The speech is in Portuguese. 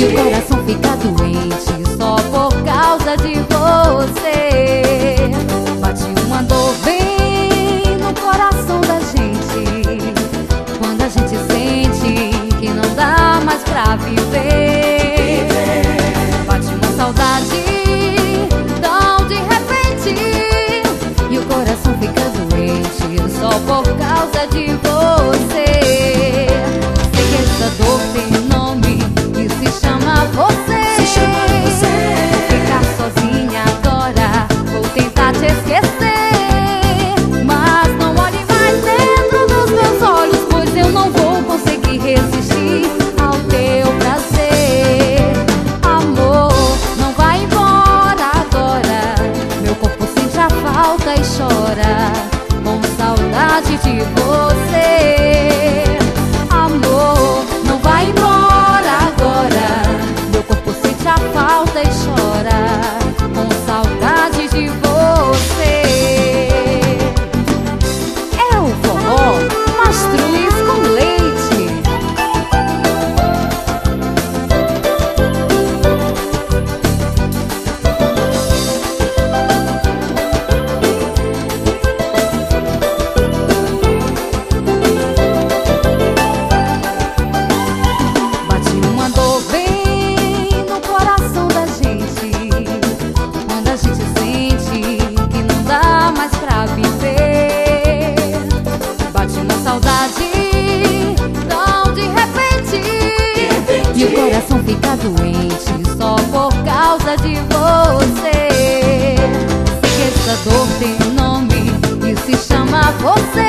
o coração fica doente só por causa de você. Bate uma dor bem no coração da gente, quando a gente sente que não dá mais pra viver. Bate uma saudade tão de repente, e o coração fica doente só por causa de você. Sei que essa dor tem um nome e se chama você. Vou ficar sozinha agora, vou tentar te esquecer, mas não olhe mais dentro dos meus olhos, pois eu não vou conseguir resistir ao teu prazer. Amor, não vai embora agora, meu corpo sente a falta e chora com saudade de você. Amor, não vai embora agora, meu corpo sente a falta e chora com saudade de você. É o forró Mastruz com leite. Bate uma dor bem no coração da gente, quando a gente sente que não dá mais pra viver. Bate uma saudade tão de repente, e o coração fica doente só por causa de você. Sei que essa dor tem um nome e se chama você.